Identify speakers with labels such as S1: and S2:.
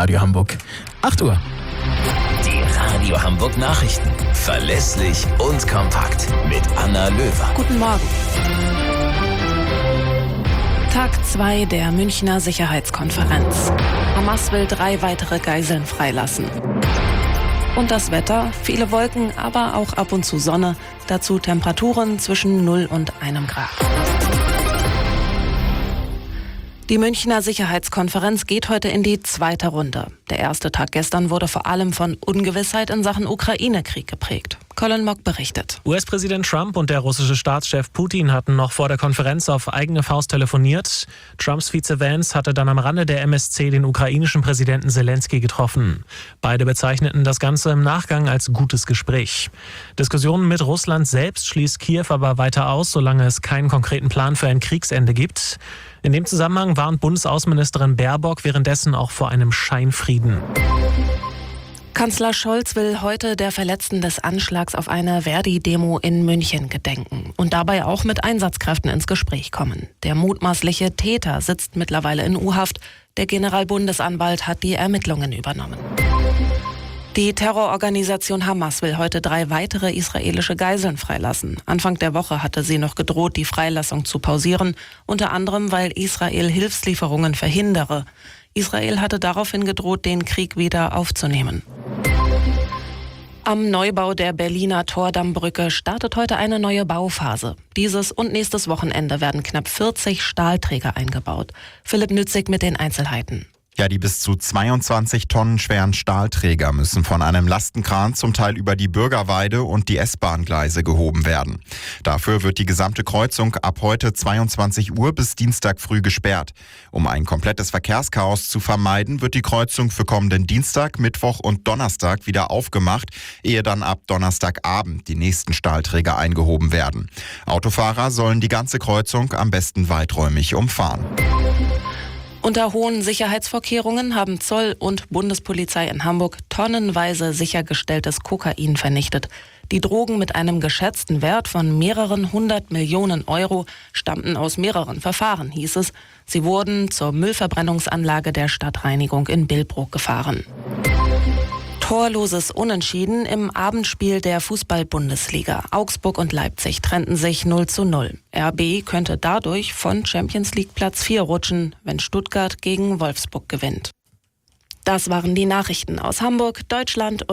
S1: Radio Hamburg. 8 Uhr.
S2: Die Radio Hamburg Nachrichten. Verlässlich und kompakt. Mit Anna Löwer.
S3: Guten Morgen. Tag 2 der Münchner Sicherheitskonferenz. Hamas will 3 weitere Geiseln freilassen. Und das Wetter, viele Wolken, aber auch ab und zu Sonne. Dazu Temperaturen zwischen 0 und 1 Grad. Die Münchner Sicherheitskonferenz geht heute in die 2. Runde. Der erste Tag gestern wurde vor allem von Ungewissheit in Sachen Ukraine-Krieg geprägt. Colin Mock berichtet.
S4: US-Präsident Trump und der russische Staatschef Putin hatten noch vor der Konferenz auf eigene Faust telefoniert. Trumps Vize Vance hatte dann am Rande der MSC den ukrainischen Präsidenten Zelensky getroffen. Beide bezeichneten das Ganze im Nachgang als gutes Gespräch. Diskussionen mit Russland selbst schließt Kiew aber weiter aus, solange es keinen konkreten Plan für ein Kriegsende gibt. In dem Zusammenhang warnt Bundesaußenministerin Baerbock währenddessen auch vor einem Scheinfrieden.
S3: Kanzler Scholz will heute der Verletzten des Anschlags auf eine Verdi-Demo in München gedenken und dabei auch mit Einsatzkräften ins Gespräch kommen. Der mutmaßliche Täter sitzt mittlerweile in U-Haft. Der Generalbundesanwalt hat die Ermittlungen übernommen. Die Terrororganisation Hamas will heute 3 weitere israelische Geiseln freilassen. Anfang der Woche hatte sie noch gedroht, die Freilassung zu pausieren, unter anderem, weil Israel Hilfslieferungen verhindere. Israel hatte daraufhin gedroht, den Krieg wieder aufzunehmen. Am Neubau der Berliner Tordammbrücke startet heute eine neue Bauphase. Dieses und nächstes Wochenende werden knapp 40 Stahlträger eingebaut. Philipp Nützig mit den Einzelheiten.
S5: Ja, die bis zu 22 Tonnen schweren Stahlträger müssen von einem Lastenkran zum Teil über die Bürgerweide und die S-Bahn-Gleise gehoben werden. Dafür wird die gesamte Kreuzung ab heute 22 Uhr bis Dienstag früh gesperrt. Um ein komplettes Verkehrschaos zu vermeiden, wird die Kreuzung für kommenden Dienstag, Mittwoch und Donnerstag wieder aufgemacht, ehe dann ab Donnerstagabend die nächsten Stahlträger eingehoben werden. Autofahrer sollen die ganze Kreuzung am besten weiträumig umfahren.
S3: Unter hohen Sicherheitsvorkehrungen haben Zoll und Bundespolizei in Hamburg tonnenweise sichergestelltes Kokain vernichtet. Die Drogen mit einem geschätzten Wert von mehreren 100 Millionen Euro stammten aus mehreren Verfahren, hieß es. Sie wurden zur Müllverbrennungsanlage der Stadtreinigung in Billbrook gefahren. Torloses Unentschieden im Abendspiel der Fußball-Bundesliga. Augsburg und Leipzig trennten sich 0:0. RB könnte dadurch von Champions League Platz 4 rutschen, wenn Stuttgart gegen Wolfsburg gewinnt. Das waren die Nachrichten aus Hamburg, Deutschland und